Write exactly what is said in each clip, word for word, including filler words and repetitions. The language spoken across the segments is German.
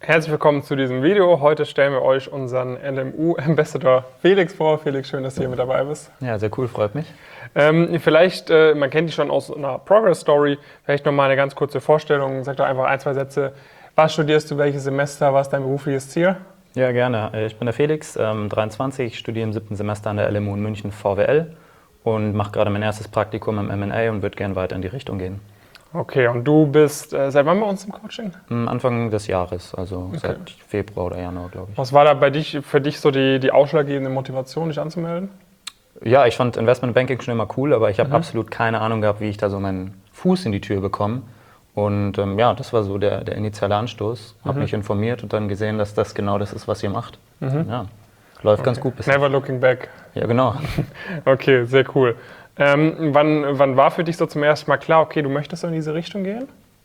Herzlich willkommen zu diesem Video. Heute stellen wir euch unseren L M U-Ambassador Felix vor. Felix, schön, dass du hier mit dabei bist. Ja, sehr cool, freut mich. Ähm, vielleicht, äh, man kennt dich schon aus einer Progress-Story, vielleicht nochmal eine ganz kurze Vorstellung. Sag doch einfach ein, zwei Sätze. Was studierst du, welches Semester, was ist dein berufliches Ziel? Ja, gerne. Ich bin der Felix, ähm, dreiundzwanzig, studiere im siebten Semester an der L M U in München V W L und mache gerade mein erstes Praktikum im M und A und würde gerne weiter in die Richtung gehen. Okay, und du bist äh, seit wann bei uns im Coaching? Anfang des Jahres, also okay. seit Februar oder Januar, glaube ich. Was war da bei dich, für dich so die, die ausschlaggebende Motivation, dich anzumelden? Ja, ich fand Investmentbanking schon immer cool, aber ich habe mhm. absolut keine Ahnung gehabt, wie ich da so meinen Fuß in die Tür bekomme. Und ähm, ja, das war so der, der initiale Anstoß. Habe mhm. mich informiert und dann gesehen, dass das genau das ist, was ihr macht. Mhm. Ja, läuft okay. ganz gut bisher. Never looking back. Ja, genau. Okay, sehr cool. Ähm, wann, wann war für dich so zum ersten Mal klar, okay, du möchtest so in diese Richtung gehen?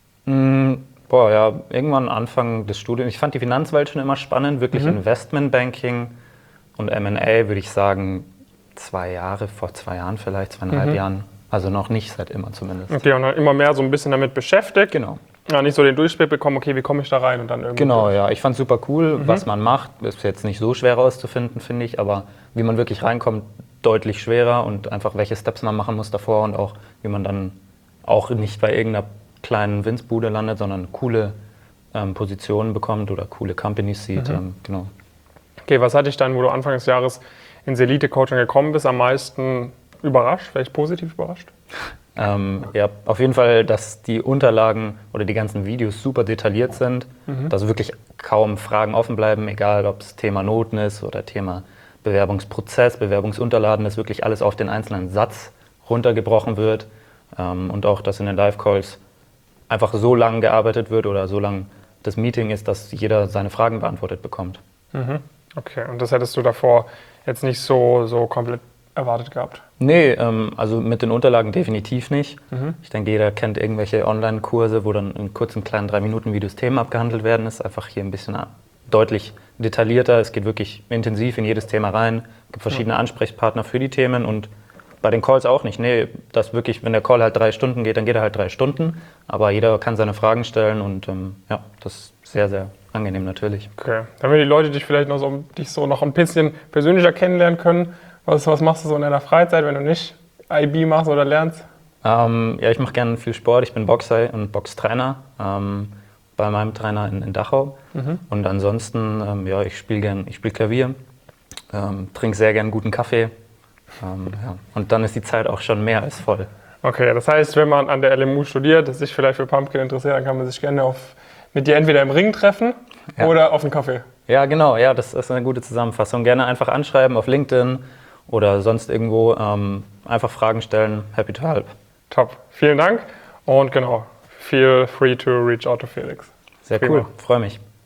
Mm, boah, ja, irgendwann Anfang des Studiums. Ich fand die Finanzwelt schon immer spannend, wirklich mhm. Investmentbanking und M und A, würde ich sagen, zwei Jahre, vor zwei Jahren vielleicht, zweieinhalb mhm. Jahren. Also noch nicht seit immer zumindest. Okay, und dann immer mehr so ein bisschen damit beschäftigt. Genau. Ja, nicht so den Durchblick bekommen, okay, wie komme ich da rein und dann irgendwie. Genau, durch. ja, ich fand es super cool, mhm. was man macht. Ist jetzt nicht so schwer rauszufinden, finde ich, aber wie man wirklich reinkommt, deutlich schwerer und einfach welche Steps man machen muss davor und auch wie man dann auch nicht bei irgendeiner kleinen Winzbude landet, sondern coole ähm, Positionen bekommt oder coole Companies sieht. Mhm. Ähm, genau. Okay, was hat dich dann, wo du Anfang des Jahres ins Elite-Coaching gekommen bist, am meisten überrascht, vielleicht positiv überrascht? Ähm, ja, auf jeden Fall, dass die Unterlagen oder die ganzen Videos super detailliert sind, mhm. dass wirklich kaum Fragen offen bleiben, egal ob es Thema Noten ist oder Thema Bewerbungsprozess, Bewerbungsunterlagen, dass wirklich alles auf den einzelnen Satz runtergebrochen wird ähm, und auch, dass in den Live-Calls einfach so lang gearbeitet wird oder so lang das Meeting ist, dass jeder seine Fragen beantwortet bekommt. Mhm. Okay, und das hättest du davor jetzt nicht so, so komplett erwartet gehabt? Nee, ähm, also mit den Unterlagen definitiv nicht. Mhm. Ich denke, jeder kennt irgendwelche Online-Kurse, wo dann in kurzen, kleinen drei Minuten Videos Themen abgehandelt werden. Ist einfach hier ein bisschen deutlich detaillierter. Es geht wirklich intensiv in jedes Thema rein. Es gibt verschiedene mhm. Ansprechpartner für die Themen und bei den Calls auch nicht. Nee, das wirklich, wenn der Call halt drei Stunden geht, dann geht er halt drei Stunden. Aber jeder kann seine Fragen stellen und ähm, ja, das ist sehr, sehr angenehm natürlich. Okay, damit die Leute dich vielleicht noch so, dich so noch ein bisschen persönlicher kennenlernen können. Was, was machst du so in deiner Freizeit, wenn du nicht I B machst oder lernst? Ähm, ja, ich mache gerne viel Sport. Ich bin Boxer und Boxtrainer ähm, bei meinem Trainer in, in Dachau. Mhm. Und ansonsten, ähm, ja, ich spiele gern, ich spiele Klavier, ähm, trinke sehr gern guten Kaffee. Ähm, ja. Und dann ist die Zeit auch schon mehr als voll. Okay, das heißt, wenn man an der L M U studiert, sich vielleicht für Pumpkin interessiert, dann kann man sich gerne auf, mit dir entweder im Ring treffen ja. oder auf einen Kaffee. Ja, genau, ja, das ist eine gute Zusammenfassung. Gerne einfach anschreiben auf LinkedIn oder sonst irgendwo. Ähm, einfach Fragen stellen, happy to help. Top, vielen Dank und genau, feel free to reach out to Felix. Sehr Prima. cool, freue mich.